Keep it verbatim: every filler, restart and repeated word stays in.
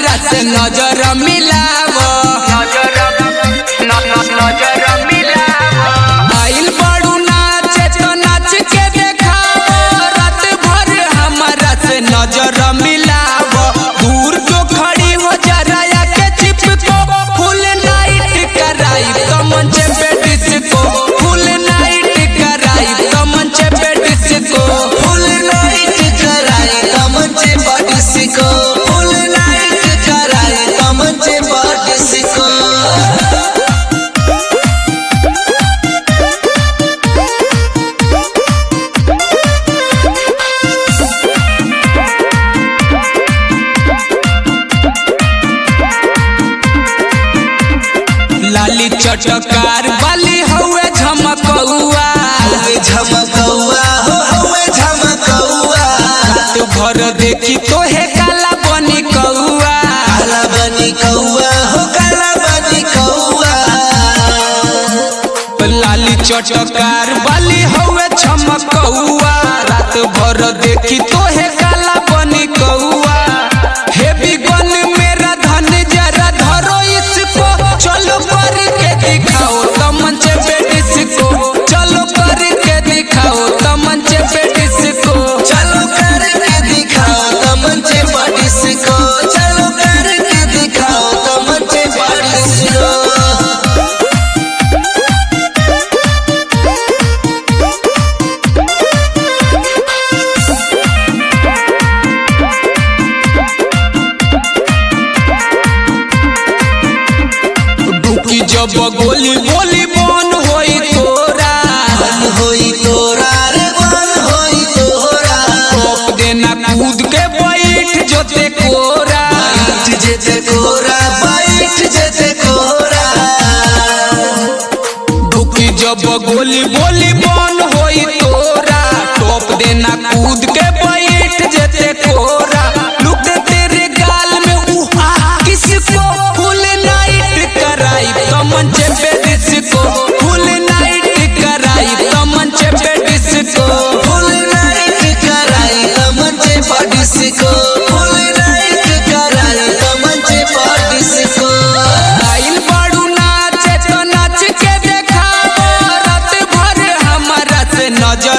हमारा से नजर मिलावो नजर नजर मिलावो। आइल बड़ू नाचे तो नाच के देखावो, रात भर हमारा से नजर मिलावो। दूर तो खड़ी हो जरा के चिपको, फुल नाइट कराई तो मंच पे डिस्को, फुल नाइट कराई तो मंच पे डिस्को, फुल नाइट कराई तो मंच पे डिस्को, फुल नाइट कराई तो मंच पे डिस्को। लाली चटकार वाली हुए झमकौआ, हुए झमकौआ हो हुए झमकौआ। रात भर देखी तो है काला बनी कौआ, काला बनी कौआ हो काला बनी कौआ। लाली चटकार वाली हुए झमकौआ, रात भर देखी तो है काला बनी कौआ। हेवी गन मेरा धन जरा धरो इसको, चलो करके दिखाओ तो मंच पे डिस्को, चलो करके दिखाओ तो मंच पे डिस्को, चलो करके दिखाओ तो मंच पे डिस्को, चलो करके दिखाओ तो मंच पे डिस्को। डुकी जब गोली बोली बन होई तोरा, बन होई तोरा रे बन होई तोरा। टोप देना कूद के बैठ जोते कोरा, बैठ जेते कोरा बैठ जेते कोरा। डुकी जब गोली बोली बन होई तोरा, टोप देना कूद के बैठ जेते कोरा। लुक तेरे गाल में उहा किसको, फुल नाइट कराई तो मंच पे डिस्को, फुल नाइट कराई तो मंच पे डिस्को, फुल नाइट कराई तो मंच पे डिस्को, फुल नाइट कराई तो मंच पे डिस्को। आइल बड़ू नाचे तो नाच के देखावो, रात भर हमारा से नजर